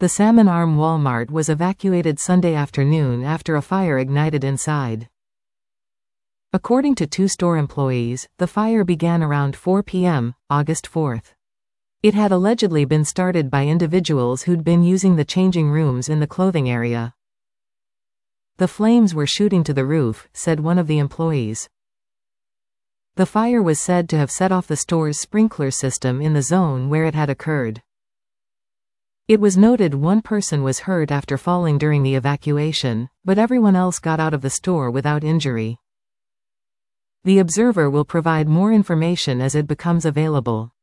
The Salmon Arm Walmart was evacuated Sunday afternoon after a fire ignited inside. According to two store employees, the fire began around 4 p.m., August 4. It had allegedly been started by individuals who'd been using the changing rooms in the clothing area. The flames were shooting to the roof, said one of the employees. The fire was said to have set off the store's sprinkler system in the zone where it had occurred. It was noted one person was hurt after falling during the evacuation, but everyone else got out of the store without injury. The Observer will provide more information as it becomes available.